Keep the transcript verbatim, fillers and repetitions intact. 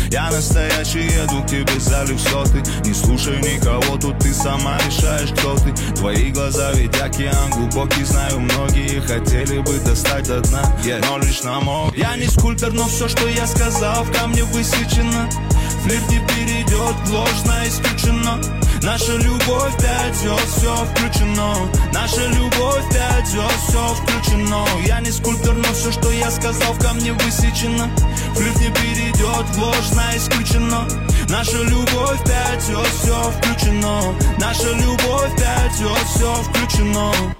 Я настоящий, еду к тебе, залив соты. Не слушай никого, тут ты сама решаешь, кто ты. Твои глаза ведь океан глубокий, знаю, многие хотели бы достать до дна, yeah. Но лишь на мог. Я не скульптор, но все, что я сказал, в камне высечено. Флирт не перейдет, ложно исключено. Наша любовь пять звезд, все включено. Наша любовь пять звезд, все включено. Я не скульптор, но все, что я сказал, в камне высечено. Флирт не перейдет, ложно исключено. Наша любовь пять звезд, все включено. Наша любовь пять звезд, все включено.